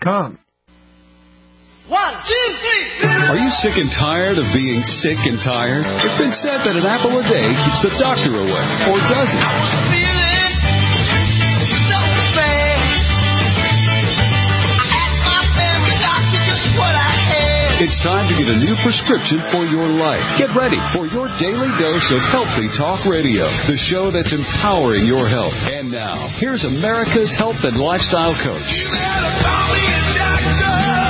HealthyTalkRadio.com. 1, 2, 3. Are you sick and tired of being sick and tired? It's been said that an apple a day keeps the doctor away, or does it? I was feeling so bad. I asked my family doctor just what I had. It's time to get a new prescription for your life. Get ready for your daily dose of Healthy Talk Radio, the show that's empowering your health. And now, here's America's health and lifestyle coach. You better call me a doctor.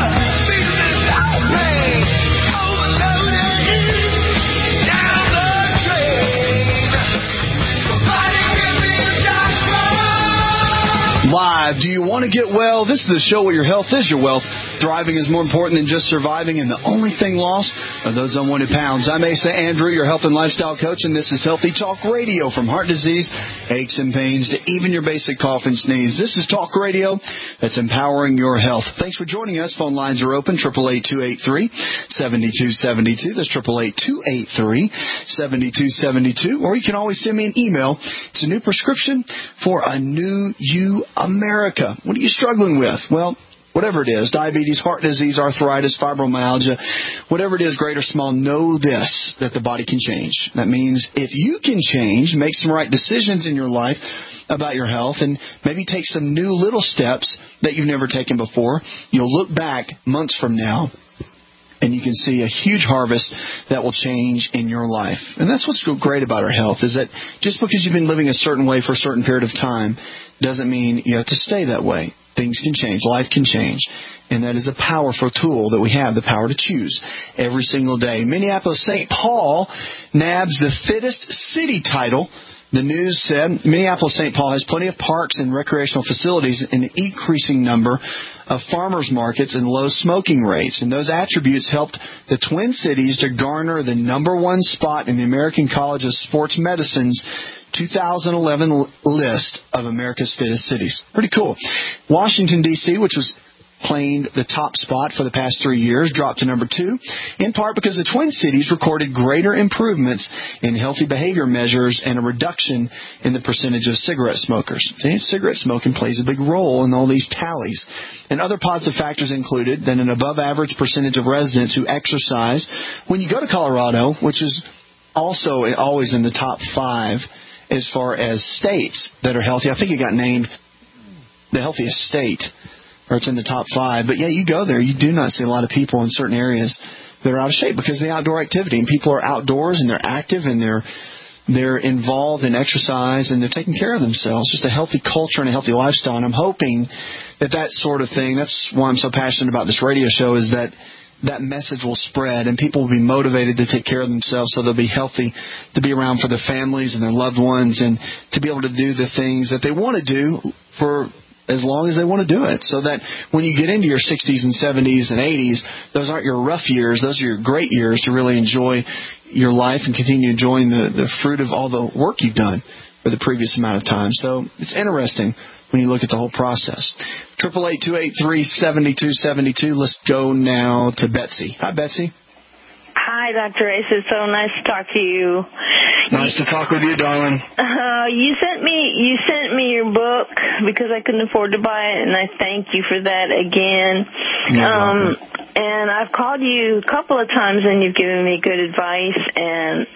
Live. Do you want to get well? This is the show where your health is your wealth. Thriving is more important than just surviving, and the only thing lost are those unwanted pounds. I'm Asa Andrew, your health and lifestyle coach, and this is Healthy Talk Radio. From heart disease, aches and pains, to even your basic cough and sneeze. This is Talk Radio that's empowering your health. Thanks for joining us. Phone lines are open, 888-283-7272. That's 888-283-7272. Or you can always send me an email. It's a new prescription for a new you, America. What are you struggling with? Well, whatever it is, diabetes, heart disease, arthritis, fibromyalgia, whatever it is, great or small, know this, that the body can change. That means if you can change, make some right decisions in your life about your health, and maybe take some new little steps that you've never taken before, you'll look back months from now, and you can see a huge harvest that will change in your life. And that's what's great about our health, is that just because you've been living a certain way for a certain period of time doesn't mean you have to stay that way. Things can change. Life can change. And that is a powerful tool that we have, the power to choose every single day. Minneapolis-St. Paul nabs the fittest city title. The news said Minneapolis-St. Paul has plenty of parks and recreational facilities and an increasing number of farmers markets and low smoking rates. And those attributes helped the Twin Cities to garner the #1 spot in the American College of Sports Medicine's 2011 list of America's fittest cities. Pretty cool. Washington, D.C., which was claimed the top spot for the past 3 years, dropped to #2, in part because the Twin Cities recorded greater improvements in healthy behavior measures and a reduction in the percentage of cigarette smokers. See, cigarette smoking plays a big role in all these tallies. And other positive factors included that an above-average percentage of residents who exercise. When you go to Colorado, which is also always in the top 5 as far as states that are healthy, I think it got named the healthiest state, or it's in the top 5. But yeah, you go there, you do not see a lot of people in certain areas that are out of shape because of the outdoor activity. And people are outdoors and they're active and they're involved in exercise and they're taking care of themselves. Just a healthy culture and a healthy lifestyle. And I'm hoping that sort of thing, that's why I'm so passionate about this radio show, is that message will spread and people will be motivated to take care of themselves so they'll be healthy, to be around for their families and their loved ones, and to be able to do the things that they want to do for as long as they want to do it, so that when you get into your 60s and 70s and 80s, those aren't your rough years. Those are your great years to really enjoy your life and continue enjoying the fruit of all the work you've done for the previous amount of time. So it's interesting when you look at the whole process. 888-283-7272. Let's go now to Betsy. Hi, Betsy. Hi, Dr. Ace. It's so nice to talk to you. Nice to talk with you, darling. You sent me your book because I couldn't afford to buy it, and I thank you for that again. You're welcome. And I've called you a couple of times, and you've given me good advice. And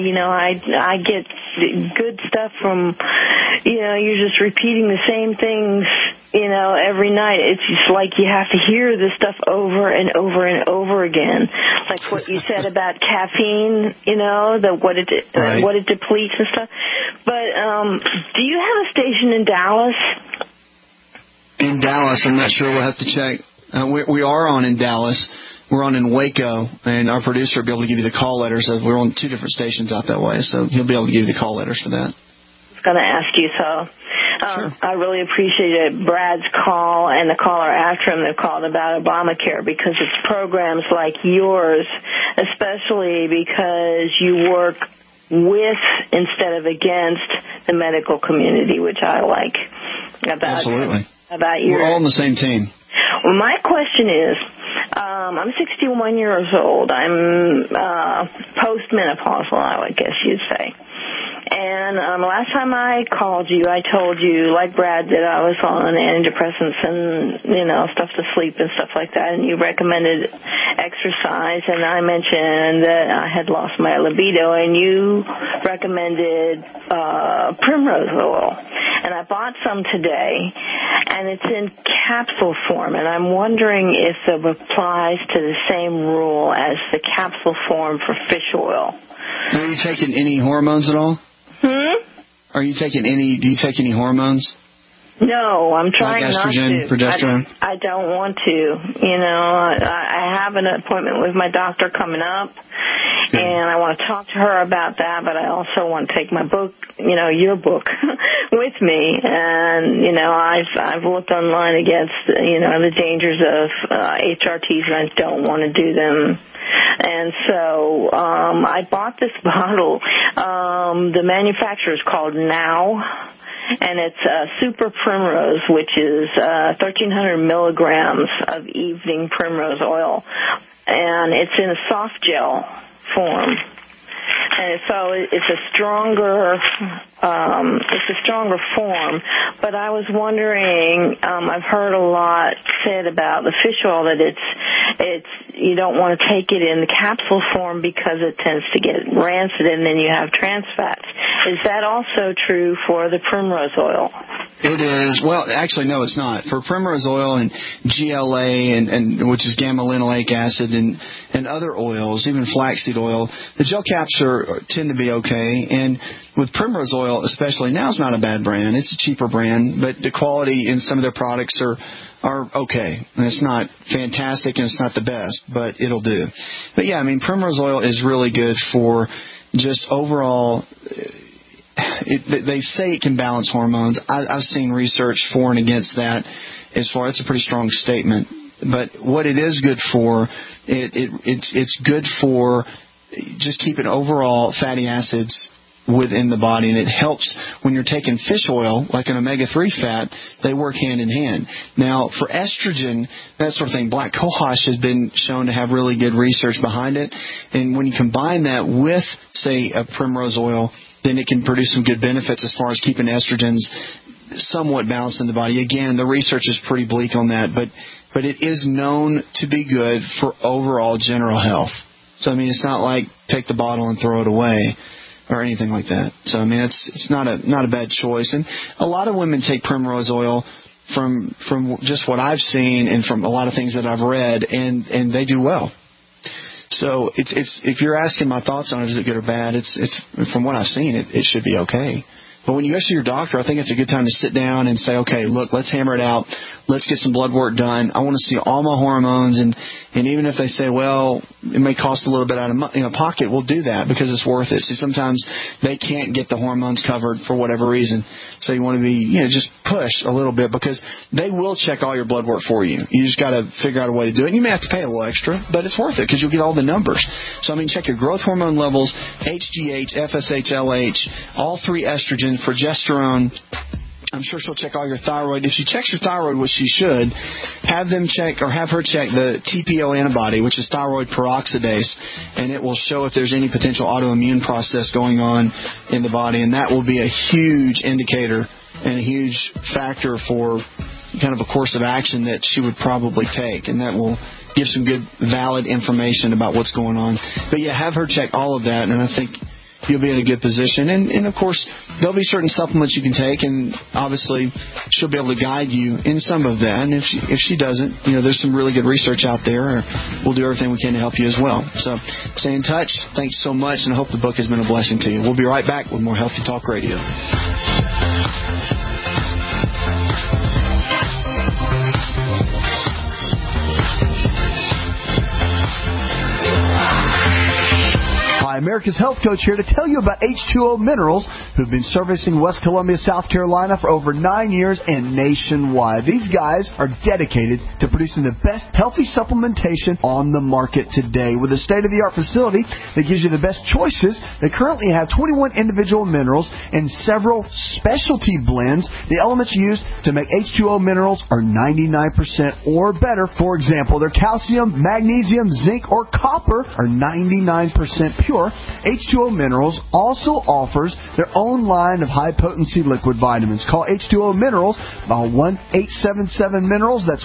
I get good stuff from, you're just repeating the same things, every night. It's just like you have to hear this stuff over and over and over again. Like what you said about caffeine, what it depletes and stuff. But do you have a station in Dallas? In Dallas, I'm not sure. We'll have to check. We are on in Dallas. We're on in Waco, and our producer will be able to give you the call letters. We're on 2 different stations out that way, so he'll be able to give you the call letters for that. I was going to ask you, so Sure. I really appreciated Brad's call and the caller after him that called about Obamacare, because it's programs like yours, especially because you work with instead of against the medical community, which I like Absolutely. About your... We're all on the same team. Well, my question is, I'm 61 years old. I'm postmenopausal, I would guess you'd say. And last time I called you, I told you, like Brad, that I was on antidepressants and, stuff to sleep and stuff like that, and you recommended exercise, and I mentioned that I had lost my libido, and you recommended primrose oil. And I bought some today, and it's in capsule form, and I'm wondering if it applies to the same rule as the capsule form for fish oil. Are you taking any hormones at all? Do you take any hormones? No, I'm trying like estrogen, not to. Progesterone? I don't want to. I have an appointment with my doctor coming up, and I want to talk to her about that, but I also want to take my book, your book, with me. And, I've looked online against, the dangers of HRTs, and I don't want to do them. And so I bought this bottle. The manufacturer is called Now. And it's Super Primrose, which is 1,300 milligrams of evening primrose oil. And it's in a soft gel form. And so it's a stronger form. But I was wondering, I've heard a lot said about the fish oil that it's you don't want to take it in the capsule form because it tends to get rancid, and then you have trans fats. Is that also true for the primrose oil? It is. Well, actually, no, it's not. For primrose oil and GLA, and which is gamma-linoleic acid, and other oils, even flaxseed oil, the gel caps tend to be okay. And with primrose oil, especially, now it's not a bad brand. It's a cheaper brand, but the quality in some of their products are okay. And it's not fantastic, and it's not the best, but it'll do. But yeah, primrose oil is really good for just overall. They say it can balance hormones. I've seen research for and against that. It's a pretty strong statement. But what it is good for, it's good for just keeping overall fatty acids within the body, and it helps when you're taking fish oil, like an omega-3 fat. They work hand in hand. Now, for estrogen, that sort of thing, black cohosh has been shown to have really good research behind it. And when you combine that with, say, a primrose oil, then it can produce some good benefits as far as keeping estrogens somewhat balanced in the body. Again, the research is pretty bleak on that, but it is known to be good for overall general health. So, it's not like take the bottle and throw it away or anything like that. So, it's not a bad choice. And a lot of women take primrose oil from just what I've seen and from a lot of things that I've read, and they do well. So it's if you're asking my thoughts on it, is it good or bad? It's from what I've seen, it should be okay. But when you go see your doctor, I think it's a good time to sit down and say, okay, look, let's hammer it out. Let's get some blood work done. I want to see all my hormones, and even if they say, well, it may cost a little bit out of pocket, we'll do that because it's worth it. See, sometimes they can't get the hormones covered for whatever reason. So you want to be, just push a little bit because they will check all your blood work for you. You just got to figure out a way to do it. And you may have to pay a little extra, but it's worth it because you'll get all the numbers. So, check your growth hormone levels, HGH, FSH, LH, all three estrogens, progesterone. I'm sure she'll check all your thyroid. If she checks your thyroid, which she should, have her check the TPO antibody, which is thyroid peroxidase, and it will show if there's any potential autoimmune process going on in the body, and that will be a huge indicator and a huge factor for kind of a course of action that she would probably take, and that will give some good, valid information about what's going on. But yeah, have her check all of that, and I think you'll be in a good position. And of course, there'll be certain supplements you can take, and obviously she'll be able to guide you in some of that. And if she doesn't, there's some really good research out there. We'll do everything we can to help you as well. So stay in touch. Thanks so much, and I hope the book has been a blessing to you. We'll be right back with more Healthy Talk Radio. Hi, America's Health Coach here to tell you about H2O Minerals, who've been servicing West Columbia, South Carolina for over 9 years and nationwide. These guys are dedicated to producing the best healthy supplementation on the market today. With a state-of-the-art facility that gives you the best choices, they currently have 21 individual minerals and several specialty blends. The elements used to make H2O Minerals are 99% or better. For example, their calcium, magnesium, zinc, or copper are 99% pure, H2O Minerals also offers their own line of high-potency liquid vitamins. Call H2O Minerals by 1-877-MINERALS. That's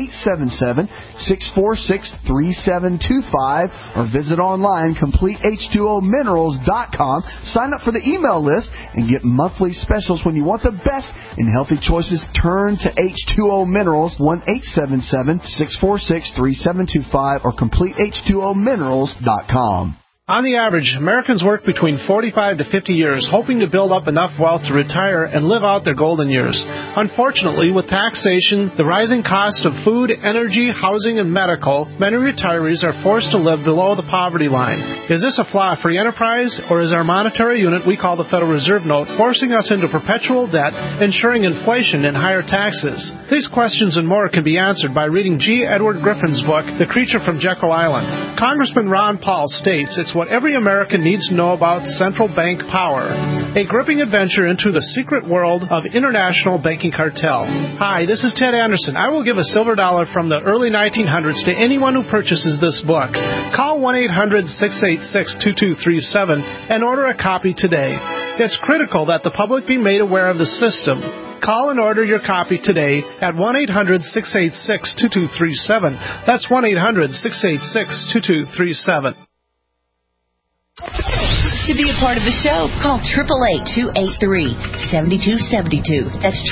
1-877-646-3725. Or visit online, CompleteH2OMinerals.com. Sign up for the email list and get monthly specials. When you want the best in healthy choices, turn to H2O Minerals, 1-877-646-3725 or CompleteH2OMinerals.com. On the average, Americans work between 45 to 50 years, hoping to build up enough wealth to retire and live out their golden years. Unfortunately, with taxation, the rising cost of food, energy, housing, and medical, many retirees are forced to live below the poverty line. Is this a flaw free enterprise, or is our monetary unit we call the Federal Reserve Note forcing us into perpetual debt, ensuring inflation and higher taxes? These questions and more can be answered by reading G. Edward Griffin's book, The Creature from Jekyll Island. Congressman Ron Paul states it's what every American needs to know about central bank power. A gripping adventure into the secret world of international banking cartel. Hi, this is Ted Anderson. I will give a silver dollar from the early 1900s to anyone who purchases this book. Call 1-800-686-2237 and order a copy today. It's critical that the public be made aware of the system. Call and order your copy today at 1-800-686-2237. That's 1-800-686-2237. To be a part of the show, call 888-283-7272. That's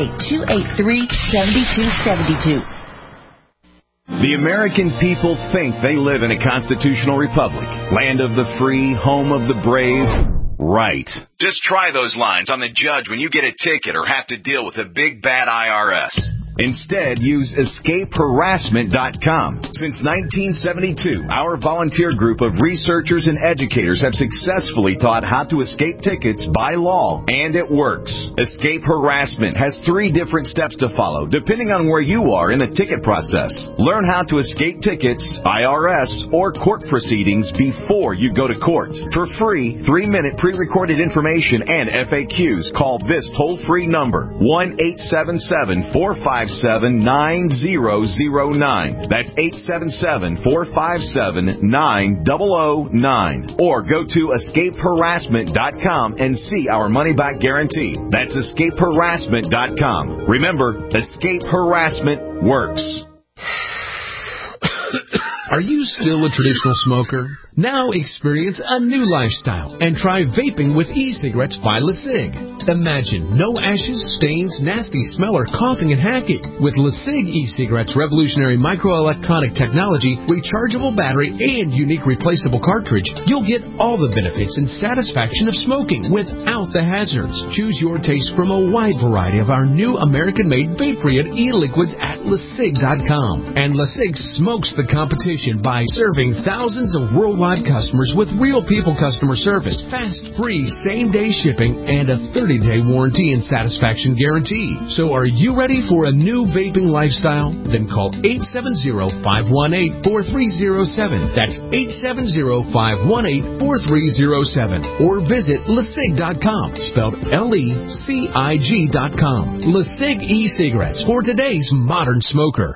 888-283-7272. The American people think they live in a constitutional republic, land of the free, home of the brave. Right. Just try those lines on the judge when you get a ticket or have to deal with a big bad IRS. Instead, use EscapeHarassment.com. Since 1972, our volunteer group of researchers and educators have successfully taught how to escape tickets by law, and it works. Escape Harassment has 3 different steps to follow, depending on where you are in the ticket process. Learn how to escape tickets, IRS, or court proceedings before you go to court. For free, 3-minute pre-recorded information and FAQs, call this toll-free number, 1-877-457-9009. That's 877-457-9009. Or go to EscapeHarassment.com and see our money-back guarantee. That's EscapeHarassment.com. Remember, Escape Harassment works. Are you still a traditional smoker? Now experience a new lifestyle and try vaping with e-cigarettes by LeSig. Imagine no ashes, stains, nasty smell, or coughing and hacking. With LeSig e-cigarettes' revolutionary microelectronic technology, rechargeable battery, and unique replaceable cartridge, you'll get all the benefits and satisfaction of smoking without the hazards. Choose your taste from a wide variety of our new American-made vape-free e-liquids at LeSig.com. And LeSig smokes the competition by serving thousands of worldwide customers with real people customer service, fast, free, same-day shipping, and a 30-day warranty and satisfaction guarantee. So are you ready for a new vaping lifestyle? Then call 870-518-4307. That's 870-518-4307. Or visit LeSig.com, spelled LECIG.com. LeSig e-cigarettes for today's modern smoker.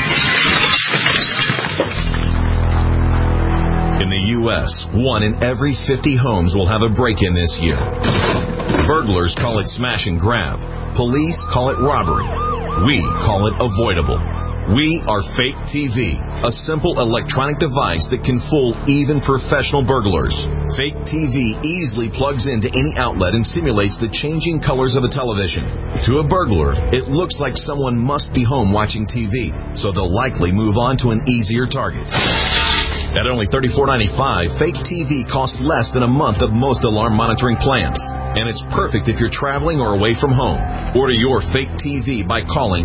In the U.S., 1 in every 50 homes will have a break-in this year. Burglars call it smash and grab. Police call it robbery. We call it avoidable. We are Fake TV, a simple electronic device that can fool even professional burglars. Fake TV easily plugs into any outlet and simulates the changing colors of a television. To a burglar, it looks like someone must be home watching TV, so they'll likely move on to an easier target. At only $34.95, Fake TV costs less than a month of most alarm monitoring plans. And it's perfect if you're traveling or away from home. Order your Fake TV by calling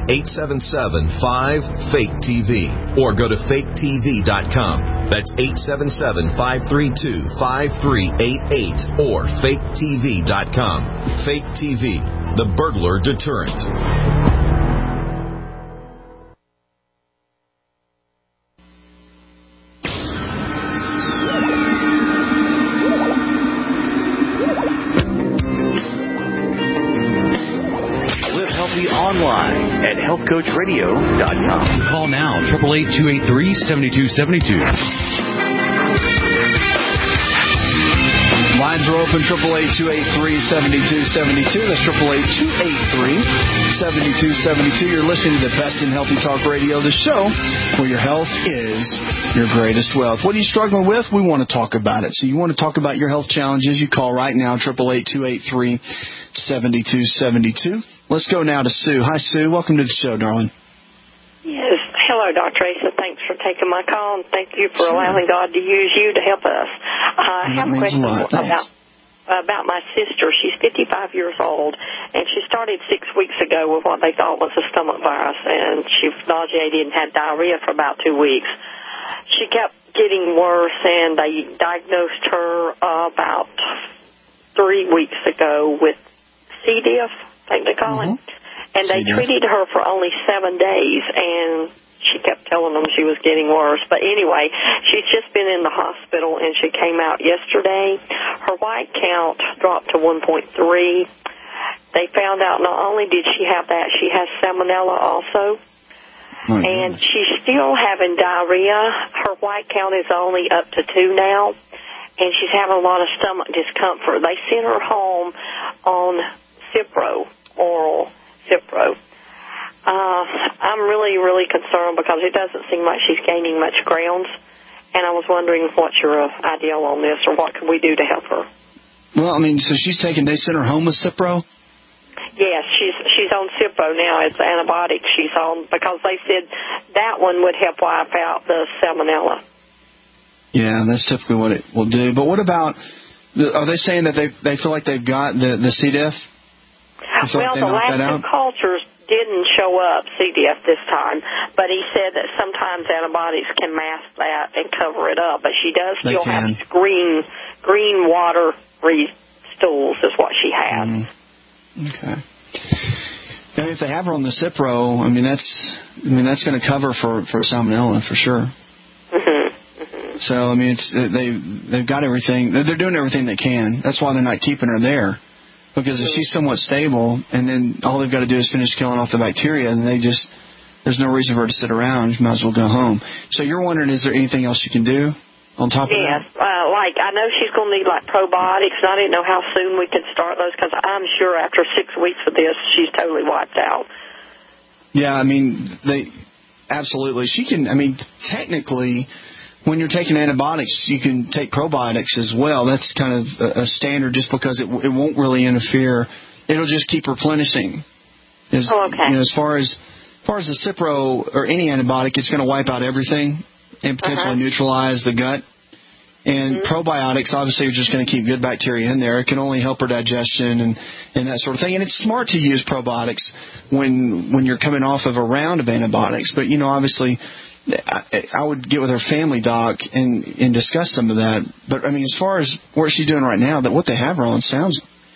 877-5-FAKE-TV or go to faketv.com. That's 877-532-5388 or faketv.com. Fake TV, the burglar deterrent. Online at healthcoachradio.com. Call now, 888-283-7272. Lines are open, 888-283-7272. That's 888-283-7272. You're listening to the Best in Healthy Talk Radio, the show where your health is your greatest wealth. What are you struggling with? We want to talk about it. So you want to talk about your health challenges, you call right now, 888-283-7272. Let's go now to Sue. Hi, Sue. Welcome to the show, darling. Yes. Hello, Dr. Asa. Thanks for taking my call, and thank you for allowing God to use you to help us. I have a question about my sister. She's 55 years old, and she started 6 weeks ago with what they thought was a stomach virus, and she was nauseated and had diarrhea for about 2 weeks. She kept getting worse, and they diagnosed her about 3 weeks ago with C. diff, I think they call it. And they treated her for only 7 days, and she kept telling them she was getting worse. But anyway, she's just been in the hospital, and she came out yesterday. Her white count dropped to 1.3. They found out not only did she have that, she has salmonella also. And she's still having diarrhea. Her white count is only up to 2 now, and she's having a lot of stomach discomfort. They sent her home on Cipro, oral Cipro. I'm really, really concerned because it doesn't seem like she's gaining much ground, and I was wondering what's your idea on this, or what can we do to help her? Well, I mean, so they sent her home with Cipro? Yes, she's on Cipro now. It's antibiotics she's on because they said that one would help wipe out the salmonella. Yeah, that's typically what it will do. But what about, are they saying that they feel like they've got the C. diff? Well, the last 2 cultures didn't show up C. diff this time, but he said that sometimes antibiotics can mask that and cover it up. But she does still have these green watery stools is what she has. Okay. And if they have her on the Cipro, I mean that's going to cover for salmonella for sure. So I mean they've got everything. They're doing everything they can. That's why they're not keeping her there. Because if she's somewhat stable, and then all they've got to do is finish killing off the bacteria, and there's no reason for her to sit around. You might as well go home. So you're wondering, is there anything else you can do on top of that? Yes. Like, I know she's going to need, like, probiotics, and I didn't know how soon we could start those, because I'm sure after 6 weeks of this, she's totally wiped out. Yeah, I mean, absolutely. She can, I mean, technically, when you're taking antibiotics, you can take probiotics as well. That's kind of a standard just because it won't really interfere. It'll just keep replenishing. Okay. You know, as far as the Cipro or any antibiotic, it's going to wipe out everything and potentially neutralize the gut. And probiotics, obviously, are just going to keep good bacteria in there. It can only help her digestion and that sort of thing. And it's smart to use probiotics when you're coming off of a round of antibiotics. But, you know, obviously, I would get with her family doc and discuss some of that. But, I mean, as far as what she's doing right now, that what they have her on sounds,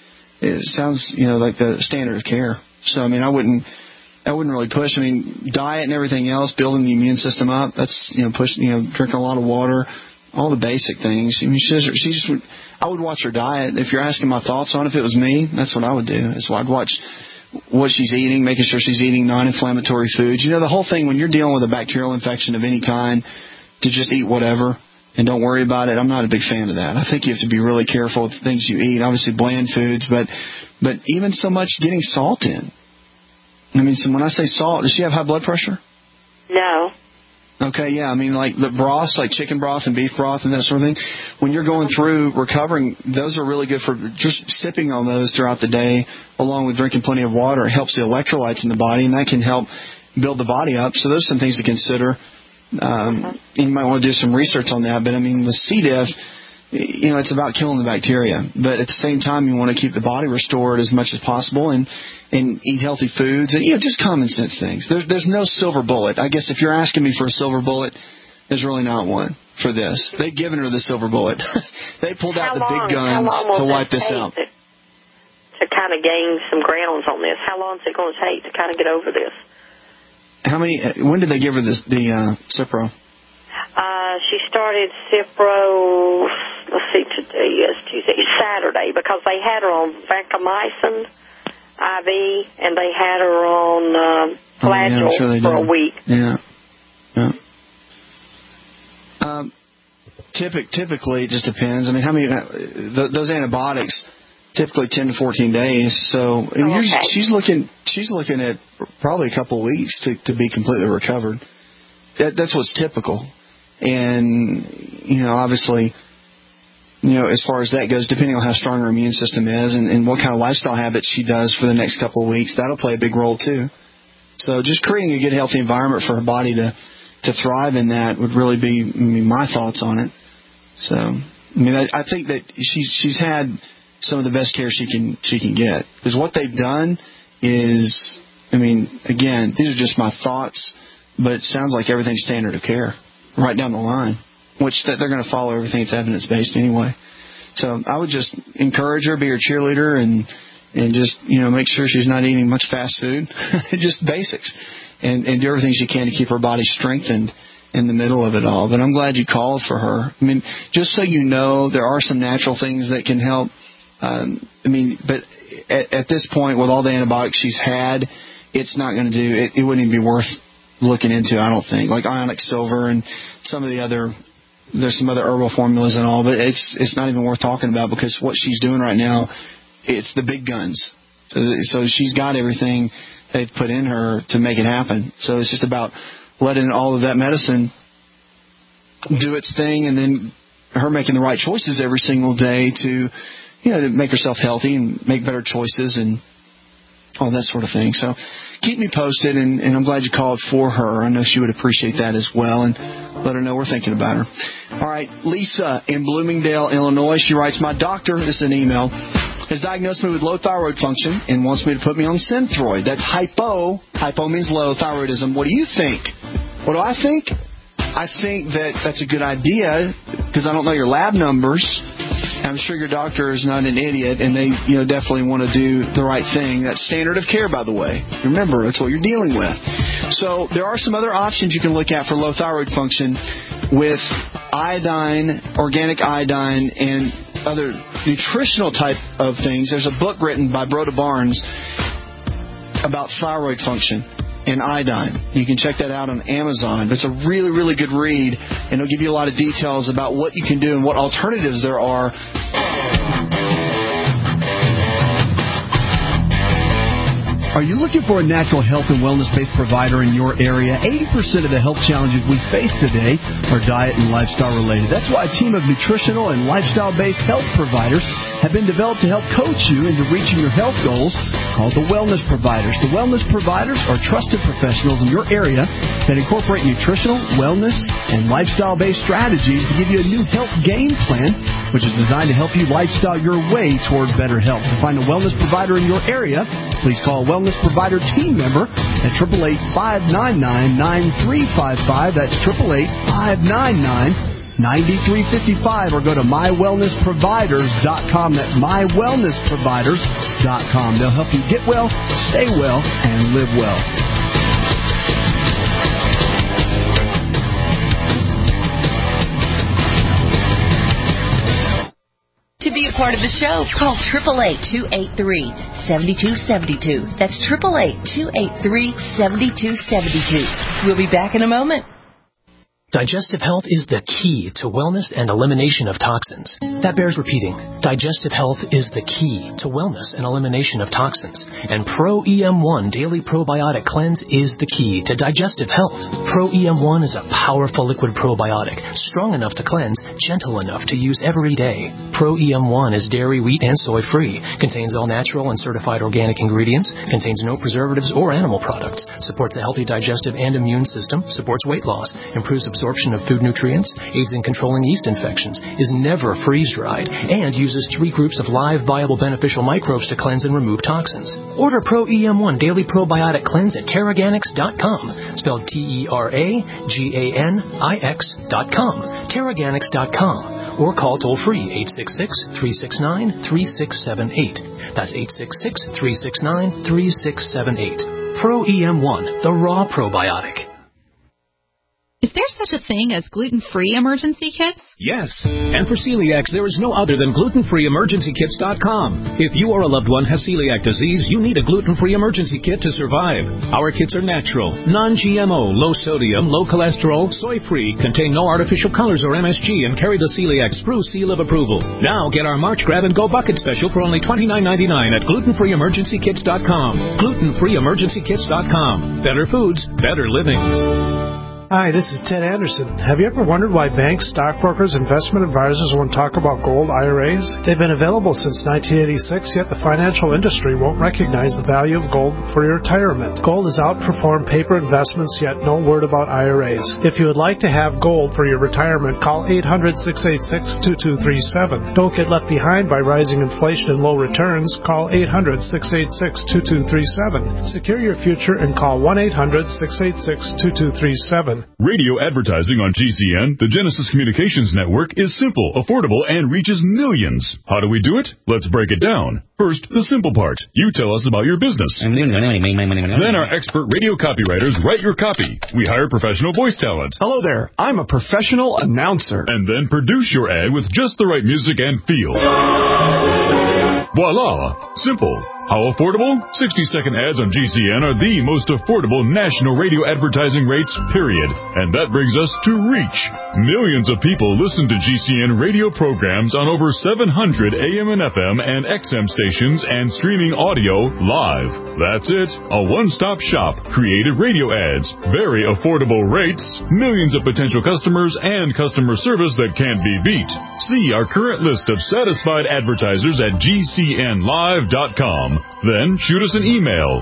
you know, like the standard of care. So, I mean, I wouldn't really push. I mean, diet and everything else, building the immune system up, that's, you know, drinking a lot of water, all the basic things. I mean, I would watch her diet. If you're asking my thoughts on it, if it was me, that's what I would do. I'd watch what she's eating, making sure she's eating non-inflammatory foods. You know, the whole thing when you're dealing with a bacterial infection of any kind, to just eat whatever and don't worry about it, I'm not a big fan of that. I think you have to be really careful with the things you eat. Obviously, bland foods, but even so much getting salt in. I mean, so when I say salt, does she have high blood pressure? No. Okay, yeah. I mean, like the broths, like chicken broth and beef broth and that sort of thing, when you're going through recovering, those are really good for just sipping on those throughout the day, along with drinking plenty of water. It helps the electrolytes in the body, and that can help build the body up. So those are some things to consider. You might want to do some research on that. But, I mean, with C. diff, you know, it's about killing the bacteria. But at the same time, you want to keep the body restored as much as possible and eat healthy foods and, you know, just common sense things. There's no silver bullet. I guess if you're asking me for a silver bullet, there's really not one for this. They've given her the silver bullet. They pulled out the big guns to wipe this out. To kind of gain some grounds on this, how long is it going to take to kind of get over this? When did they give her the Cipro? She started Cipro, let's see, today is Tuesday, Saturday, because they had her on vancomycin IV, and they had her on Flagyl for a week. Yeah. Typically, it just depends. I mean, how many those antibiotics? Typically 10 to 14 days. So she's looking at probably a couple of weeks to be completely recovered. That's what's typical. And obviously, as far as that goes, depending on how strong her immune system is and what kind of lifestyle habits she does for the next couple of weeks, that'll play a big role too. So just creating a good, healthy environment for her body to thrive in that would really be my thoughts on it. So, I think that she's had some of the best care she can get. Because what they've done is, again, these are just my thoughts, but it sounds like everything's standard of care right down the line, which they're going to follow everything that's evidence-based anyway. So I would just encourage her, be her cheerleader, and just, make sure she's not eating much fast food, just basics, and do everything she can to keep her body strengthened in the middle of it all. But I'm glad you called for her. Just so you know, there are some natural things that can help. But at this point, with all the antibiotics she's had, it's not going to do it. It wouldn't even be worth looking into, I don't think. Like ionic silver and some of the other, there's some other herbal formulas and all, but it's not even worth talking about because what she's doing right now, it's the big guns. So she's got everything they've put in her to make it happen. So it's just about letting all of that medicine do its thing, and then her making the right choices every single day to make herself healthy and make better choices and all that sort of thing. So keep me posted, and I'm glad you called for her. I know she would appreciate that as well, and let her know we're thinking about her. All right, Lisa in Bloomingdale, Illinois. She writes, my doctor, this is an email, has diagnosed me with low thyroid function and wants me to put me on Synthroid. That's hypo. Hypo means low thyroidism. What do you think? What do I think? I think that's a good idea because I don't know your lab numbers. I'm sure your doctor is not an idiot, and they definitely want to do the right thing. That's standard of care, by the way. Remember, that's what you're dealing with. So there are some other options you can look at for low thyroid function with iodine, organic iodine, and other nutritional type of things. There's a book written by Broda Barnes about thyroid function and iodine. You can check that out on Amazon. It's a really, really good read, and it'll give you a lot of details about what you can do and what alternatives there are. Are you looking for a natural health and wellness-based provider in your area? 80% of the health challenges we face today are diet and lifestyle-related. That's why a team of nutritional and lifestyle-based health providers have been developed to help coach you into reaching your health goals, called the Wellness Providers. The Wellness Providers are trusted professionals in your area that incorporate nutritional, wellness, and lifestyle-based strategies to give you a new health game plan, which is designed to help you lifestyle your way toward better health. To find a wellness provider in your area, please call a Wellness Provider team member at 888-599-9355. That's 888-599-9355, or go to mywellnessproviders.com. That's mywellnessproviders.com. They'll help you get well, stay well, and live well. To be a part of the show, call 888-283-7272. That's 888-283-7272. We'll be back in a moment. Digestive health is the key to wellness and elimination of toxins. That bears repeating. Digestive health is the key to wellness and elimination of toxins. And Pro EM1 Daily Probiotic Cleanse is the key to digestive health. Pro EM1 is a powerful liquid probiotic, strong enough to cleanse, gentle enough to use every day. Pro EM1 is dairy, wheat, and soy free, contains all natural and certified organic ingredients, contains no preservatives or animal products, supports a healthy digestive and immune system, supports weight loss, improves absorption of food nutrients, aids in controlling yeast infections, is never freeze-dried, and uses 3 groups of live, viable, beneficial microbes to cleanse and remove toxins. Order Pro EM1 Daily Probiotic Cleanse at Teraganix.com, spelled Teraganix.com, Teraganix.com, or call toll-free 866-369-3678. That's 866-369-3678. Pro EM1, the raw probiotic. Is there such a thing as gluten-free emergency kits? Yes. And for celiacs, there is no other than glutenfreeemergencykits.com. If you or a loved one has celiac disease, you need a gluten-free emergency kit to survive. Our kits are natural, non-GMO, low sodium, low cholesterol, soy-free, contain no artificial colors or MSG, and carry the celiac sprue seal of approval. Now get our March Grab and Go Bucket special for only $29.99 at glutenfreeemergencykits.com. Glutenfreeemergencykits.com. Better foods, better living. Hi, this is Ted Anderson. Have you ever wondered why banks, stockbrokers, investment advisors won't talk about gold IRAs? They've been available since 1986, yet the financial industry won't recognize the value of gold for your retirement. Gold has outperformed paper investments, yet no word about IRAs. If you would like to have gold for your retirement, call 800-686-2237. Don't get left behind by rising inflation and low returns. Call 800-686-2237. Secure your future and call 1-800-686-2237. Radio advertising on GCN, the Genesis Communications Network, is simple, affordable, and reaches millions. How do we do it? Let's break it down. First, the simple part. You tell us about your business. Then our expert radio copywriters write your copy. We hire professional voice talent. Hello there. I'm a professional announcer. And then produce your ad with just the right music and feel. Voila! Simple. How affordable? 60-second ads on GCN are the most affordable national radio advertising rates, period. And that brings us to reach. Millions of people listen to GCN radio programs on over 700 AM and FM and XM stations and streaming audio live. That's it. A one-stop shop. Creative radio ads. Very affordable rates. Millions of potential customers and customer service that can't be beat. See our current list of satisfied advertisers at GCNlive.com. Then shoot us an email,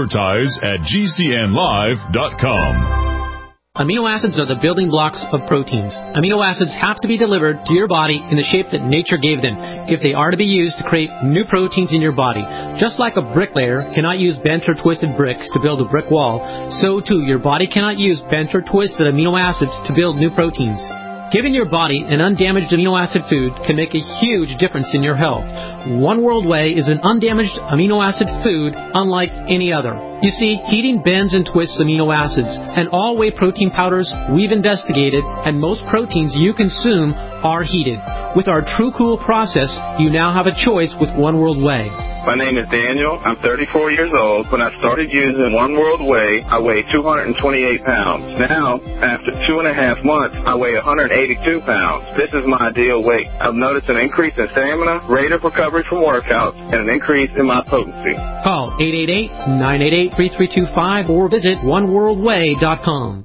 advertise@gcnlive.com. Amino acids are the building blocks of proteins. Amino acids have to be delivered to your body in the shape that nature gave them if they are to be used to create new proteins in your body. Just like a bricklayer cannot use bent or twisted bricks to build a brick wall, so too your body cannot use bent or twisted amino acids to build new proteins. Giving your body an undamaged amino acid food can make a huge difference in your health. One World Whey is an undamaged amino acid food unlike any other. You see, heating bends and twists amino acids, and all whey protein powders we've investigated, and most proteins you consume are heated. With our True Cool process, you now have a choice with One World Whey. My name is Daniel. I'm 34 years old. When I started using One World Whey, I weighed 228 pounds. Now, after 2.5 months, I weigh 182 pounds. This is my ideal weight. I've noticed an increase in stamina, rate of recovery from workouts, and an increase in my potency. Call 888-988-3325 or visit oneworldwhey.com.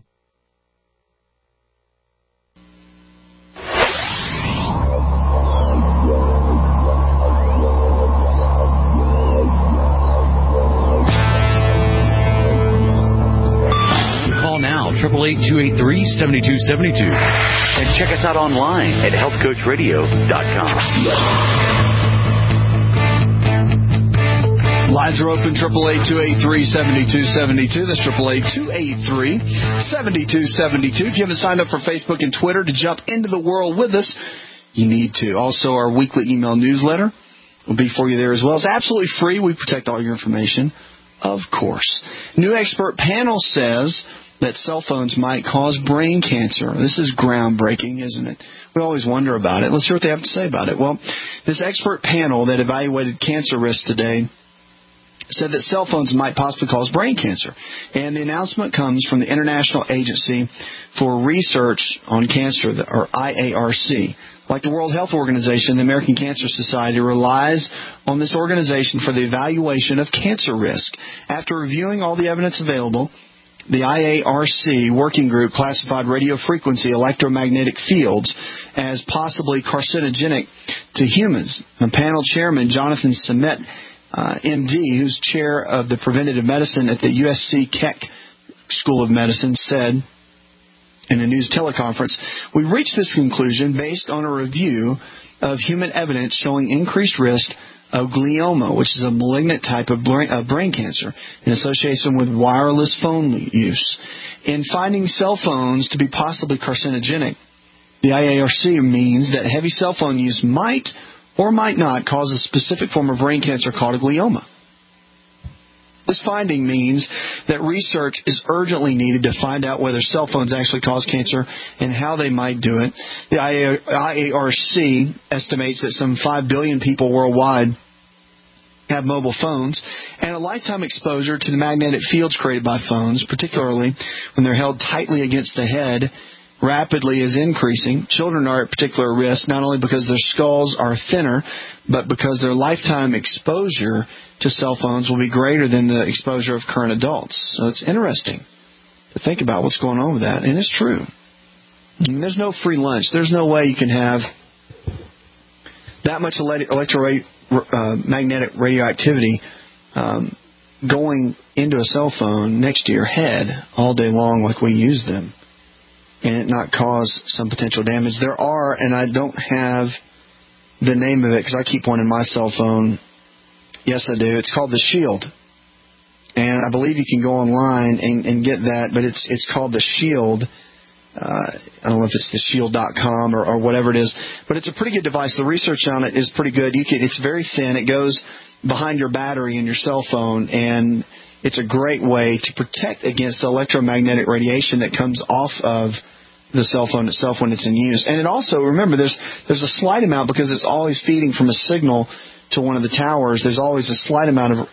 Now, 888-283-7272. And check us out online at healthcoachradio.com. Lines are open, 888-283-7272. That's 888-283-7272. If you haven't signed up for Facebook and Twitter to jump into the world with us, you need to. Also, our weekly email newsletter will be for you there as well. It's absolutely free. We protect all your information, of course. New expert panel says that cell phones might cause brain cancer. This is groundbreaking, isn't it? We always wonder about it. Let's hear what they have to say about it. Well, this expert panel that evaluated cancer risks today said that cell phones might possibly cause brain cancer. And the announcement comes from the International Agency for Research on Cancer, or IARC. Like the World Health Organization, the American Cancer Society relies on this organization for the evaluation of cancer risk. After reviewing all the evidence available, the IARC working group classified radio frequency electromagnetic fields as possibly carcinogenic to humans. The panel chairman, Jonathan Sumit, MD, who's chair of the preventive medicine at the USC Keck School of Medicine, said in a news teleconference, "We reached this conclusion based on a review of human evidence showing increased risk of glioma, which is a malignant type of brain cancer, in association with wireless phone use. In finding cell phones to be possibly carcinogenic, the IARC means that heavy cell phone use might or might not cause a specific form of brain cancer called a glioma." This finding means that research is urgently needed to find out whether cell phones actually cause cancer and how they might do it. The IARC estimates that some 5 billion people worldwide have mobile phones, and a lifetime exposure to the magnetic fields created by phones, particularly when they're held tightly against the head, rapidly is increasing. Children are at particular risk, not only because their skulls are thinner, but because their lifetime exposure to cell phones will be greater than the exposure of current adults. So it's interesting to think about what's going on with that, and it's true. I mean, there's no free lunch. There's no way you can have that much magnetic radioactivity going into a cell phone next to your head all day long like we use them and it not cause some potential damage. There are, and I don't have the name of it because I keep one in my cell phone. Yes, I do. It's called the Shield. And I believe you can go online and get that, but it's called the Shield. I don't know if it's theshield.com or whatever it is, but it's a pretty good device. The research on it is pretty good. It's very thin. It goes behind your battery in your cell phone, and it's a great way to protect against the electromagnetic radiation that comes off of the cell phone itself when it's in use. And it also, remember, there's a slight amount, because it's always feeding from a signal to one of the towers. There's always a slight amount of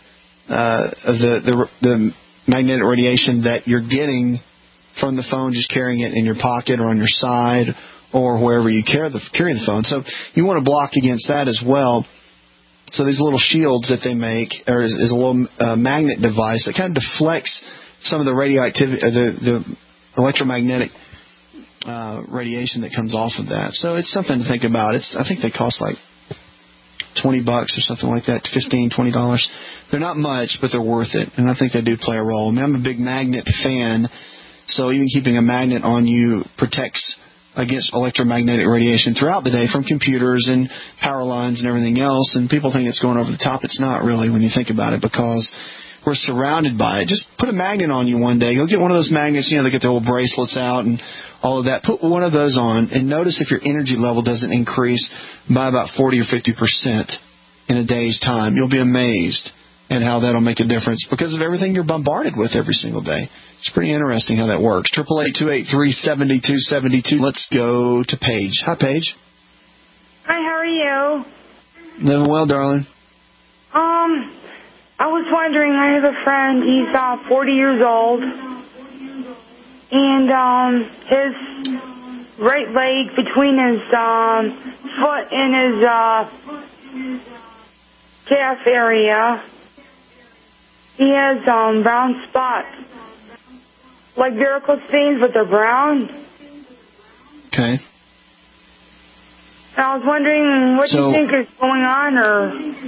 the magnetic radiation that you're getting from the phone, just carrying it in your pocket or on your side or wherever you carry the phone. So you want to block against that as well. So these little shields that they make is a little magnet device that kind of deflects some of the radioactivity, the electromagnetic radiation that comes off of that. So it's something to think about. I think they cost like $20 or something like that, $15, $20. They're not much, but they're worth it, and I think they do play a role. I mean, I'm a big magnet fan. So even keeping a magnet on you protects against electromagnetic radiation throughout the day from computers and power lines and everything else. And people think it's going over the top. It's not really when you think about it, because we're surrounded by it. Just put a magnet on you one day. Go get one of those magnets. You know, they get the old bracelets out and all of that. Put one of those on and notice if your energy level doesn't increase by about 40 or 50% in a day's time. You'll be amazed at how that'll make a difference because of everything you're bombarded with every single day. It's pretty interesting how that works. 888-283-7272. Let's go to Paige. Hi, Paige. Hi, how are you? Living well, darling. I was wondering, I have a friend, he's 40 years old, and his right leg between his foot and his calf area, he has brown spots, like varicose veins, but they're brown. Okay. And I was wondering, what do you think is going on, or...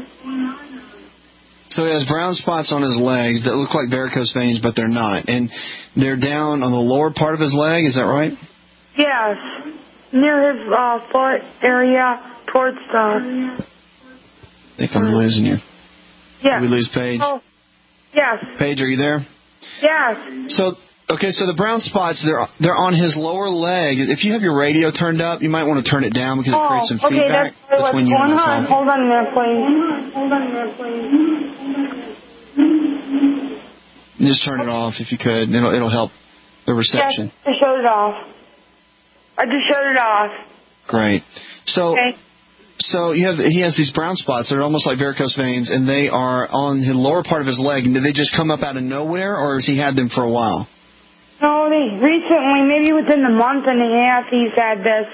So he has brown spots on his legs that look like varicose veins, but they're not. And they're down on the lower part of his leg, is that right? Yes. Near his foot area towards the... I think I'm losing you. Yes. Did we lose Paige? Oh, yes. Paige, are you there? Yes. So the brown spots, they're on his lower leg. If you have your radio turned up, you might want to turn it down because it creates some feedback between you and the phone. Hold on a minute, please. Just turn it off if you could. It'll help the reception. Yes, I shut it off. I just shut it off. Great. So he has these brown spots that are almost like varicose veins, and they are on the lower part of his leg. And did they just come up out of nowhere, or has he had them for a while? No, recently, maybe within the month and a half, he's had this.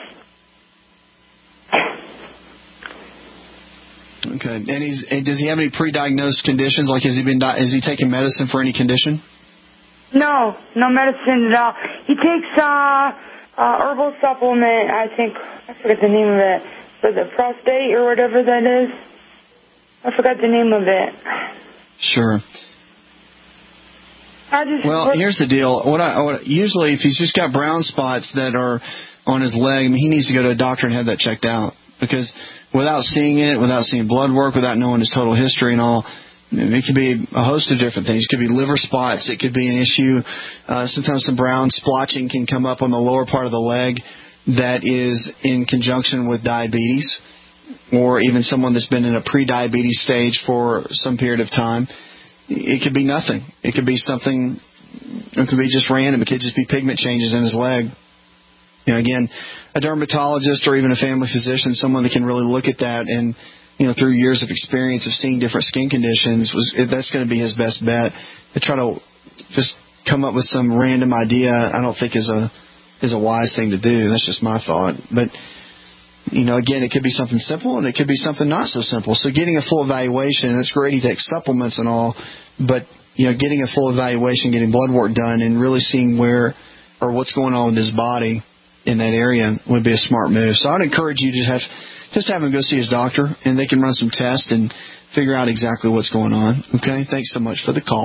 Okay. And does he have any pre-diagnosed conditions? Like, is he taking medicine for any condition? No medicine at all. He takes herbal supplement. I forget the name of it, for the prostate or whatever that is. I forgot the name of it. Sure. Well, here's the deal. Usually, if he's just got brown spots that are on his leg, he needs to go to a doctor and have that checked out. Because without seeing it, without seeing blood work, without knowing his total history and all, it could be a host of different things. It could be liver spots. It could be an issue. Sometimes some brown splotching can come up on the lower part of the leg that is in conjunction with diabetes, or even someone that's been in a pre-diabetes stage for some period of time. it could be nothing. It could be something. It could be just random. It could just be pigment changes in his leg. Again, a dermatologist or even a family physician, someone that can really look at that and, through years of experience of seeing different skin conditions, that's going to be his best bet. To try to just come up with some random idea, I don't think is a wise thing to do. That's just my thought. But, again, it could be something simple and it could be something not so simple. So getting a full evaluation, that's great. He takes supplements and all, but, getting a full evaluation, getting blood work done and really seeing what's going on with his body in that area would be a smart move. So I'd encourage you to have him go see his doctor, and they can run some tests and figure out exactly what's going on. Okay, thanks so much for the call.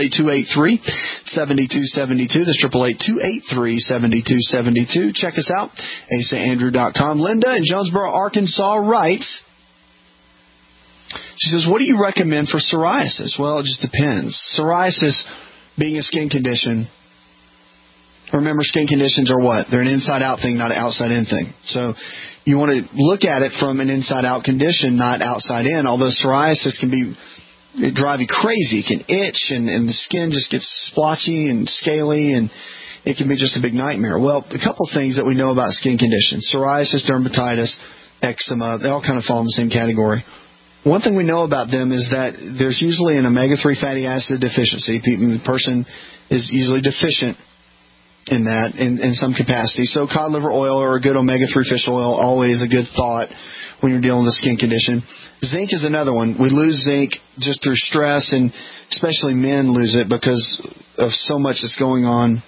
888-283-7272. That's 888-283-7272. Check us out, asaandrew.com. Linda in Jonesboro, Arkansas writes, she says, what do you recommend for psoriasis? Well, it just depends. Psoriasis being a skin condition, remember, skin conditions are what? They're an inside-out thing, not an outside-in thing. So you want to look at it from an inside-out condition, not outside-in, although psoriasis can drive you crazy. It can itch, and the skin just gets splotchy and scaly, and it can be just a big nightmare. Well, a couple things that we know about skin conditions, psoriasis, dermatitis, eczema, they all kind of fall in the same category. One thing we know about them is that there's usually an omega-3 fatty acid deficiency. The person is usually deficient in that in some capacity. So cod liver oil or a good omega-3 fish oil, always a good thought when you're dealing with a skin condition. Zinc is another one. We lose zinc just through stress, and especially men lose it because of so much that's going on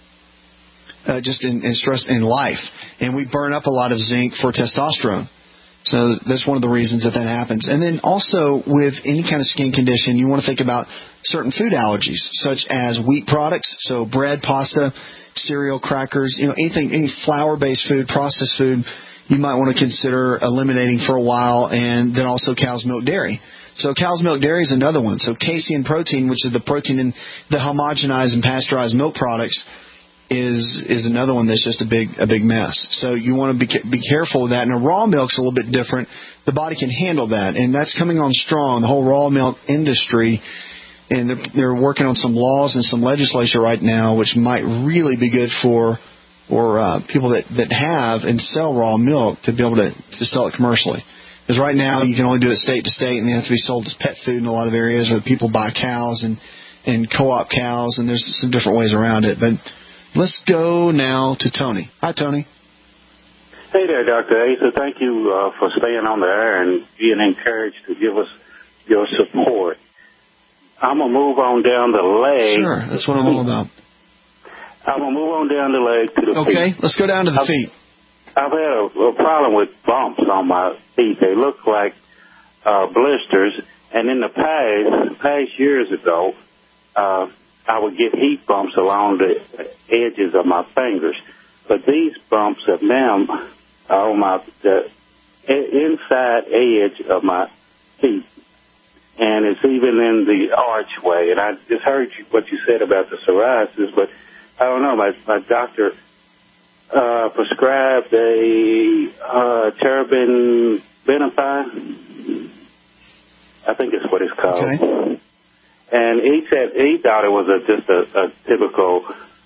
just in stress in life. And we burn up a lot of zinc for testosterone. So that's one of the reasons that happens. And then also with any kind of skin condition, you want to think about certain food allergies, such as wheat products, so bread, pasta, cereal, crackers, anything, any flour-based food, processed food, you might want to consider eliminating for a while, and then also cow's milk dairy. So cow's milk dairy is another one. So casein protein, which is the protein in the homogenized and pasteurized milk products, is another one that's just a big mess. So you want to be careful with that. And a raw milk's a little bit different. The body can handle that, and that's coming on strong. The whole raw milk industry, and they're working on some laws and some legislation right now, which might really be good for people that have and sell raw milk to be able to sell it commercially. Because right now you can only do it state to state, and they have to be sold as pet food in a lot of areas where people buy cows and co-op cows, and there's some different ways around it. But let's go now to Tony. Hi, Tony. Hey there, Dr. Asa. Thank you for staying on the air and being encouraged to give us your support. I'm going to move on down the leg. Sure, that's what I'm all about. I'm going to move on down the leg to the feet. Okay, let's go down to the feet. I've had a problem with bumps on my feet. They look like blisters. And in the past years ago, I would get heat bumps along the edges of my fingers. But these bumps have now on the inside edge of my feet. And it's even in the archway. And I just heard what you said about the psoriasis, but I don't know. My doctor prescribed a terbinafine. I think it's what it's called. Okay. And he thought it was just a typical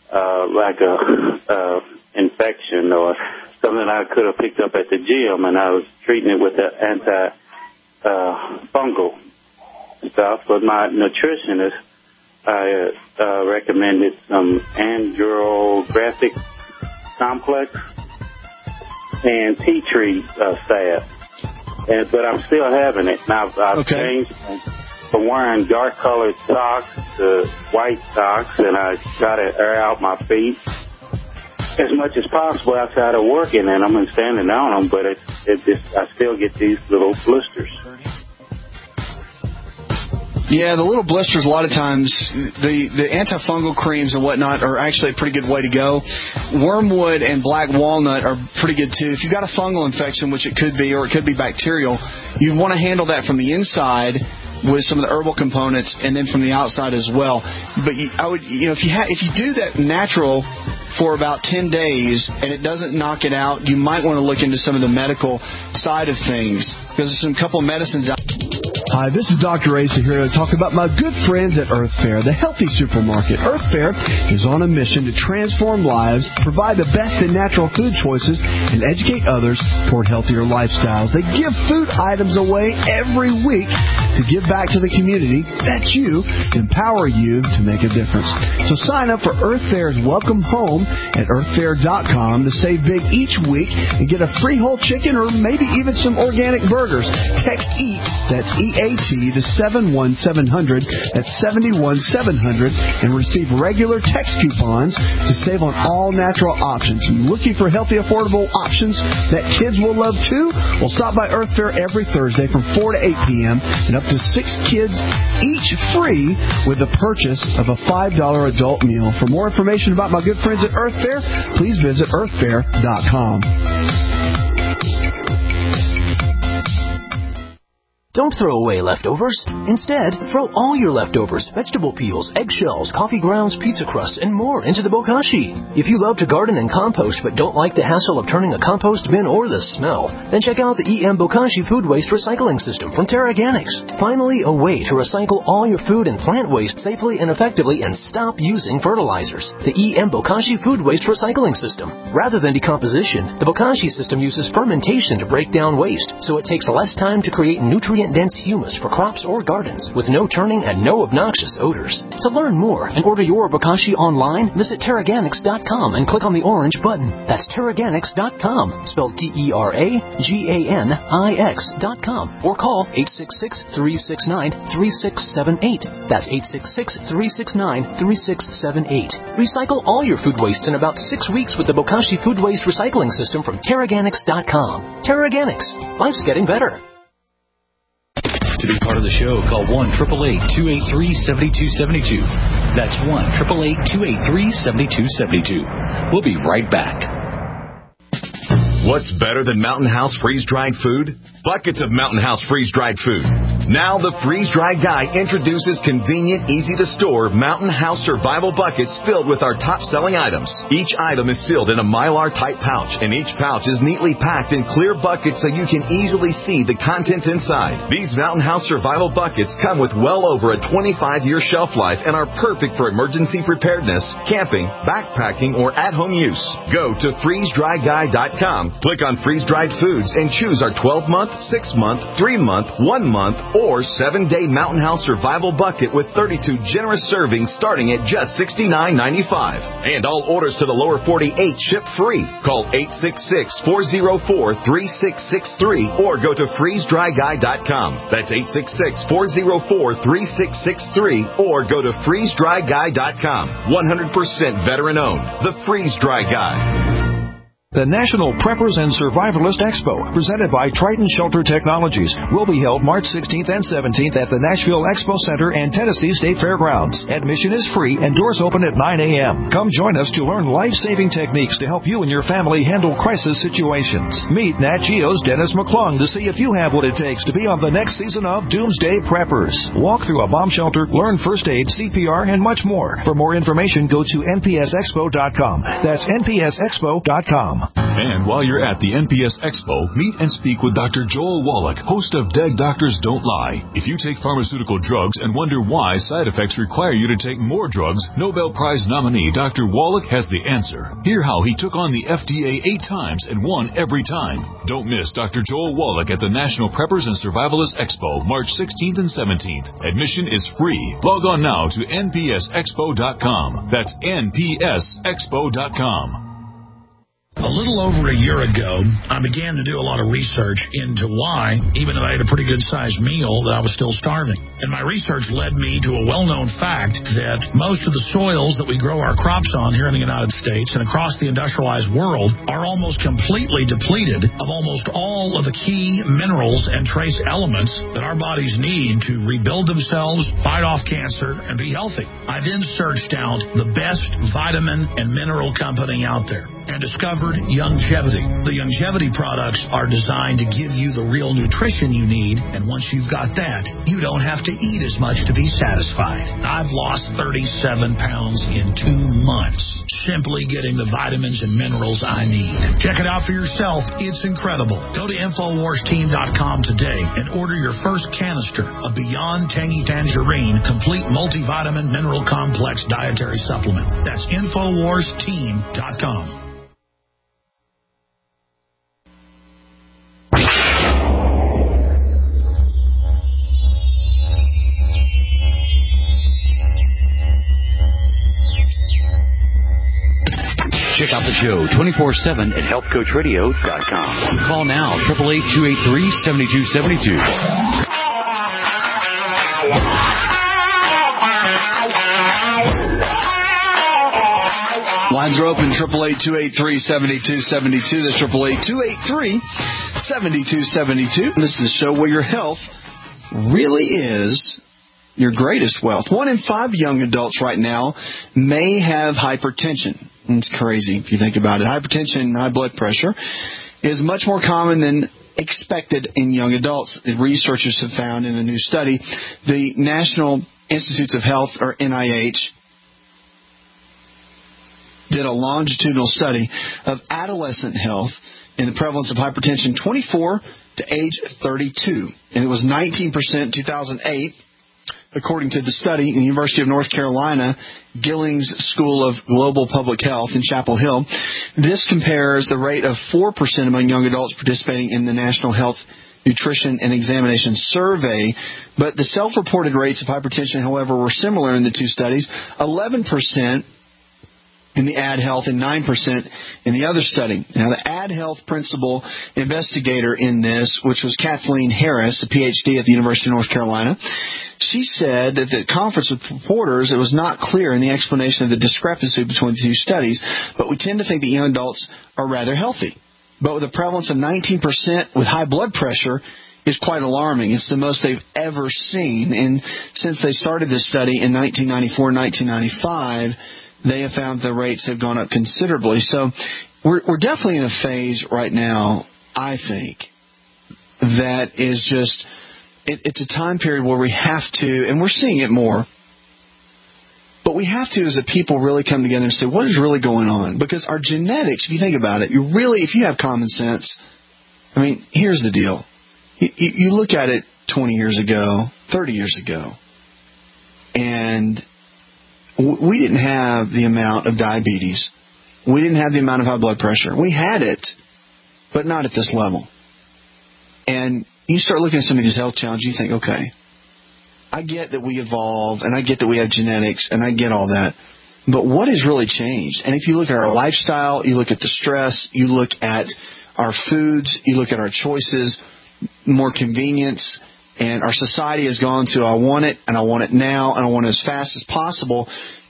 infection or something I could have picked up at the gym, and I was treating it with the anti-fungal stuff. But my nutritionist recommended some andrographic complex and tea tree salve. But I'm still having it. Now I've changed from wearing dark-colored socks to white socks, and I try to air out my feet as much as possible outside of working in them and standing on them, but I still get these little blisters. Yeah, the little blisters, a lot of times, the antifungal creams and whatnot are actually a pretty good way to go. Wormwood and black walnut are pretty good, too. If you've got a fungal infection, which it could be, or it could be bacterial, you want to handle that from the inside with some of the herbal components, and then from the outside as well. But if you do that natural for about 10 days and it doesn't knock it out, you might want to look into some of the medical side of things, because there's a couple of medicines out. Hi, this is Dr. Asa here to talk about my good friends at Earth Fare, the healthy supermarket. Earth Fare is on a mission to transform lives, provide the best in natural food choices, and educate others toward healthier lifestyles. They give food items away every week to give back to the community, that you, empower you to make a difference. So sign up for Earth Fare's Welcome Home at earthfare.com to save big each week and get a free whole chicken or maybe even some organic burgers. Text EAT, that's EAT, to 71700, that's 71700, and receive regular text coupons to save on all natural options. Looking for healthy, affordable options that kids will love too? Well, stop by Earth Fare every Thursday from 4 to 8 p.m. and up to 6 kids each free with the purchase of a $5 adult meal. For more information about my good friends at Earth Fare, please visit earthfare.com. Don't throw away leftovers. Instead, throw all your leftovers, vegetable peels, eggshells, coffee grounds, pizza crusts, and more into the bokashi. If you love to garden and compost but don't like the hassle of turning a compost bin or the smell, then check out the EM Bokashi Food Waste Recycling System from TerraGanix. Finally, a way to recycle all your food and plant waste safely and effectively and stop using fertilizers. The EM Bokashi Food Waste Recycling System. Rather than decomposition, the Bokashi system uses fermentation to break down waste, so it takes less time to create nutrient-dense humus for crops or gardens with no turning and no obnoxious odors. To learn more and order your Bokashi online, visit TerraGanix.com and click on the orange button. That's TerraGanix.com, spelled TerraGanix.com, or call 866-369-3678. That's 866-369-3678. Recycle all your food waste in about 6 weeks with the Bokashi Food Waste Recycling System from TerraGanix.com. TerraGanix. Life's getting better. To be part of the show, call 1-888-283-7272. That's 1-888-283-7272. We'll be right back. What's better than Mountain House freeze-dried food? Buckets of Mountain House freeze-dried food. Now the Freeze-Dry Guy introduces convenient, easy-to-store Mountain House survival buckets filled with our top-selling items. Each item is sealed in a Mylar-type pouch, and each pouch is neatly packed in clear buckets so you can easily see the contents inside. These Mountain House survival buckets come with well over a 25-year shelf life and are perfect for emergency preparedness, camping, backpacking, or at-home use. Go to freezedryguy.com, click on freeze-dried foods, and choose our 12-month, 6-month, 3-month, 1-month, or 7-day Mountain House survival bucket with 32 generous servings starting at just $69.95. And all orders to the lower 48 ship free. Call 866-404-3663 or go to freezedryguy.com. That's 866-404-3663 or go to freezedryguy.com. 100% veteran owned. The Freeze-Dry Guy. The National Preppers and Survivalist Expo, presented by Triton Shelter Technologies, will be held March 16th and 17th at the Nashville Expo Center and Tennessee State Fairgrounds. Admission is free and doors open at 9 a.m. Come join us to learn life-saving techniques to help you and your family handle crisis situations. Meet Nat Geo's Dennis McClung to see if you have what it takes to be on the next season of Doomsday Preppers. Walk through a bomb shelter, learn first aid, CPR, and much more. For more information, go to npsexpo.com. That's npsexpo.com. And while you're at the NPS Expo, meet and speak with Dr. Joel Wallach, host of Dead Doctors Don't Lie. If you take pharmaceutical drugs and wonder why side effects require you to take more drugs, Nobel Prize nominee Dr. Wallach has the answer. Hear how he took on the FDA 8 times and won every time. Don't miss Dr. Joel Wallach at the National Preppers and Survivalist Expo, March 16th and 17th. Admission is free. Log on now to npsexpo.com. That's npsexpo.com. A little over a year ago, I began to do a lot of research into why, even though I had a pretty good-sized meal, that I was still starving. And my research led me to a well-known fact that most of the soils that we grow our crops on here in the United States and across the industrialized world are almost completely depleted of almost all of the key minerals and trace elements that our bodies need to rebuild themselves, fight off cancer, and be healthy. I then searched out the best vitamin and mineral company out there. and discovered Youngevity. The Youngevity products are designed to give you the real nutrition you need, and once you've got that, you don't have to eat as much to be satisfied. I've lost 37 pounds in 2 months, simply getting the vitamins and minerals I need. Check it out for yourself. It's incredible. Go to InfoWarsTeam.com today and order your first canister of Beyond Tangy Tangerine Complete Multivitamin Mineral Complex Dietary Supplement. That's InfoWarsTeam.com. Check out the show 24/7 at healthcoachradio.com. Call now, 888-283-7272. Lines are open, 888-283-7272. That's 888-283-7272. This is the show where your health really is your greatest wealth. 1 in 5 young adults right now may have hypertension. It's crazy if you think about it. Hypertension and high blood pressure is much more common than expected in young adults. The researchers have found in a new study, the National Institutes of Health, or NIH, did a longitudinal study of adolescent health and the prevalence of hypertension 24 to age 32. And it was 19% in 2008. According to the study in the University of North Carolina, Gillings School of Global Public Health in Chapel Hill, this compares the rate of 4% among young adults participating in the National Health Nutrition and Examination Survey. But the self-reported rates of hypertension, however, were similar in the two studies, 11% in the AdHealth and 9% in the other study. Now, the AdHealth principal investigator in this, which was Kathleen Harris, a Ph.D. at the University of North Carolina, she said that at the conference with reporters, it was not clear in the explanation of the discrepancy between the two studies, but we tend to think that young adults are rather healthy. But with a prevalence of 19% with high blood pressure is quite alarming. It's the most they've ever seen. And since they started this study in 1994, 1995, they have found the rates have gone up considerably. So we're definitely in a phase right now, I think, that is just, it's a time period where we have to, and we're seeing it more, but we have to, as a people, really come together and say, what is really going on? Because our genetics, if you think about it, if you have common sense, I mean, here's the deal. You look at it 20 years ago, 30 years ago, and we didn't have the amount of diabetes. We didn't have the amount of high blood pressure. We had it, but not at this level. And you start looking at some of these health challenges, you think, okay, I get that we evolve, and I get that we have genetics, and I get all that. But what has really changed? And if you look at our lifestyle, you look at the stress, you look at our foods, you look at our choices, more convenience, and our society has gone to, I want it, and I want it now, and I want it as fast as possible.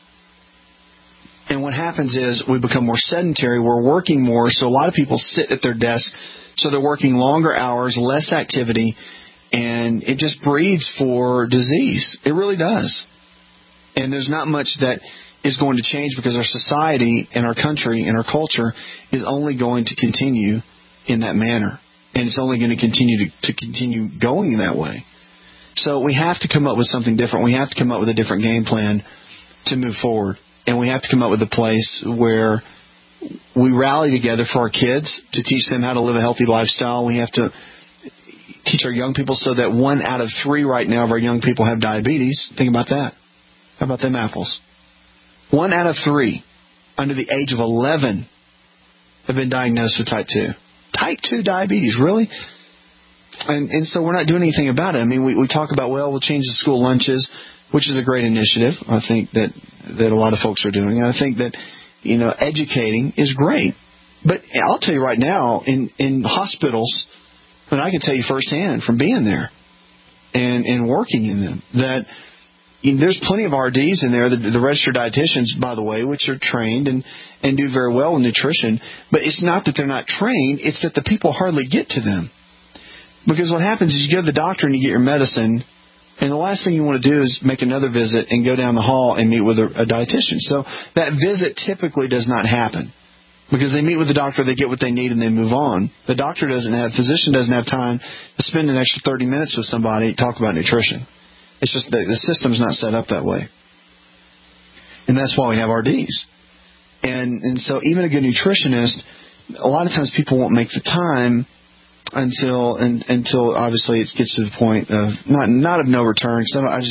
And what happens is we become more sedentary. We're working more, so a lot of people sit at their desk, so they're working longer hours, less activity, and it just breeds for disease. It really does. And there's not much that is going to change because our society and our country and our culture is only going to continue in that manner. And it's only going to continue going that way. So we have to come up with something different. We have to come up with a different game plan to move forward. And we have to come up with a place where we rally together for our kids to teach them how to live a healthy lifestyle. We have to teach our young people so that 1 out of 3 right now of our young people have diabetes. Think about that. How about them apples? 1 out of 3 under the age of 11 have been diagnosed with type 2. Type 2 diabetes, really? And so we're not doing anything about it. I mean, we talk about, well, we'll change the school lunches, which is a great initiative. I think that a lot of folks are doing. And I think that, educating is great. But I'll tell you right now, in hospitals, and I can tell you firsthand from being there and working in them, that there's plenty of RDs in there, the registered dietitians, by the way, which are trained and do very well in nutrition. But it's not that they're not trained, it's that the people hardly get to them. Because what happens is you go to the doctor and you get your medicine, and the last thing you want to do is make another visit and go down the hall and meet with a dietitian. So that visit typically does not happen. Because they meet with the doctor, they get what they need, and they move on. The physician doesn't have time to spend an extra 30 minutes with somebody to talk about nutrition. It's just the system's not set up that way. And that's why we have RDs. And so even a good nutritionist, a lot of times people won't make the time until obviously it gets to the point of not of no return.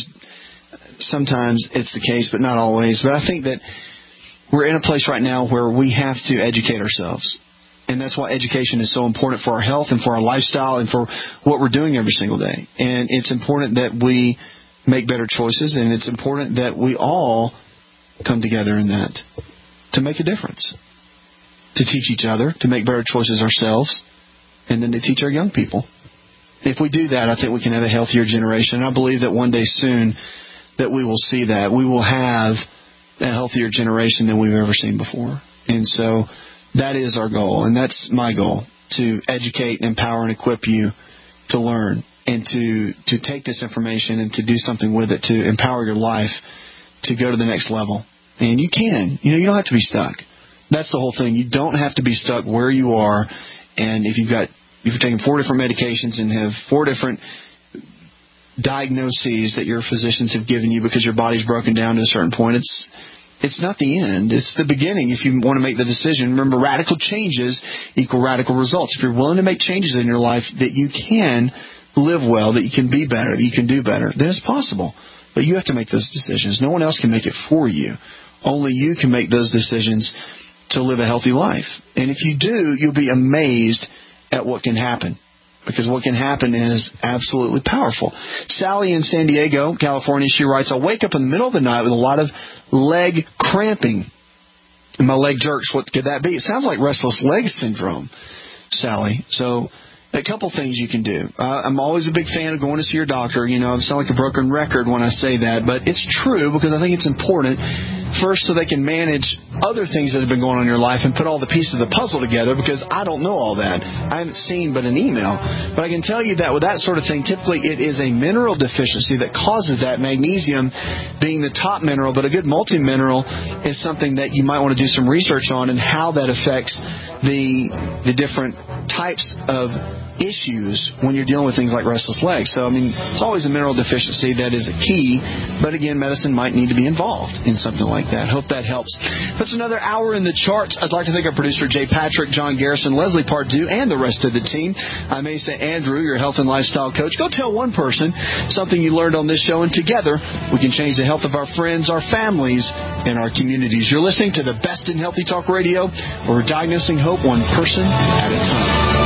Sometimes it's the case, but not always. But I think that we're in a place right now where we have to educate ourselves. And that's why education is so important for our health and for our lifestyle and for what we're doing every single day. And it's important that we make better choices, and it's important that we all come together in that to make a difference, to teach each other, to make better choices ourselves, and then to teach our young people. If we do that, I think we can have a healthier generation. And I believe that one day soon that we will see that. We will have a healthier generation than we've ever seen before. And so that is our goal, and that's my goal, to educate, empower, and equip you to learn and to take this information and to do something with it, to empower your life to go to the next level. And you can. You don't have to be stuck. That's the whole thing. You don't have to be stuck where you are. And if you've taken 4 different medications and have 4 different diagnoses that your physicians have given you because your body's broken down to a certain point, it's not the end. It's the beginning. If you want to make the decision, remember, radical changes equal radical results. If you're willing to make changes in your life that you can live well, that you can be better, that you can do better, then it's possible. But you have to make those decisions. No one else can make it for you. Only you can make those decisions to live a healthy life. And if you do, you'll be amazed at what can happen. Because what can happen is absolutely powerful. Sally in San Diego, California, she writes, I wake up in the middle of the night with a lot of leg cramping. And my leg jerks. What could that be? It sounds like restless leg syndrome, Sally. So a couple things you can do. I'm always a big fan of going to see your doctor. I sound like a broken record when I say that, but it's true because I think it's important. First, so they can manage other things that have been going on in your life and put all the pieces of the puzzle together, because I don't know all that. I haven't seen but an email. But I can tell you that with that sort of thing, typically it is a mineral deficiency that causes that, magnesium being the top mineral. But a good multi-mineral is something that you might want to do some research on and how that affects the different types of issues when you're dealing with things like restless legs. So, it's always a mineral deficiency that is a key, but again, medicine might need to be involved in something like that. Hope that helps. That's another hour in the charts. I'd like to thank our producer, Jay Patrick, John Garrison, Leslie Pardue, and the rest of the team. I may say, Andrew, your health and lifestyle coach. Go tell one person something you learned on this show, and together we can change the health of our friends, our families, and our communities. You're listening to the best in healthy talk radio, where we're diagnosing hope one person at a time.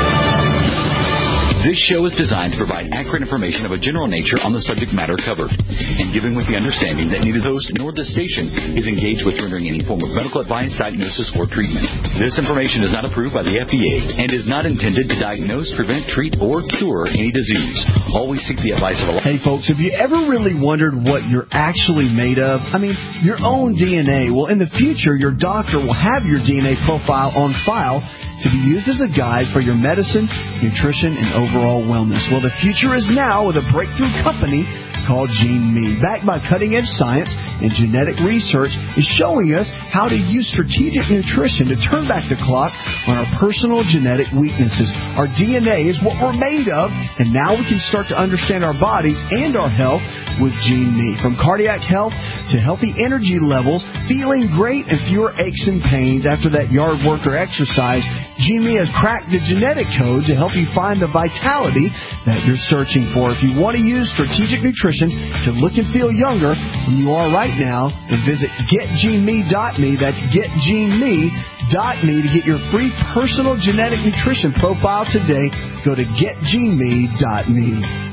This show is designed to provide accurate information of a general nature on the subject matter covered, and given with the understanding that neither the host nor the station is engaged with rendering any form of medical advice, diagnosis, or treatment. This information is not approved by the FDA and is not intended to diagnose, prevent, treat, or cure any disease. Always seek the advice of a... Hey, folks, have you ever really wondered what you're actually made of? Your own DNA. Well, in the future, your doctor will have your DNA profile on file to be used as a guide for your medicine, nutrition, and overall wellness. Well, the future is now with a breakthrough company called GeneMe. Backed by cutting-edge science and genetic research, is showing us how to use strategic nutrition to turn back the clock on our personal genetic weaknesses. Our DNA is what we're made of, and now we can start to understand our bodies and our health with GeneMe. From cardiac health to healthy energy levels, feeling great, and fewer aches and pains after that yard work or exercise, GeneMe has cracked the genetic code to help you find the vitality that you're searching for. If you want to use strategic nutrition to look and feel younger than you are right now, and visit getgeneme.me. That's getgeneme.me to get your free personal genetic nutrition profile today. Go to getgeneme.me.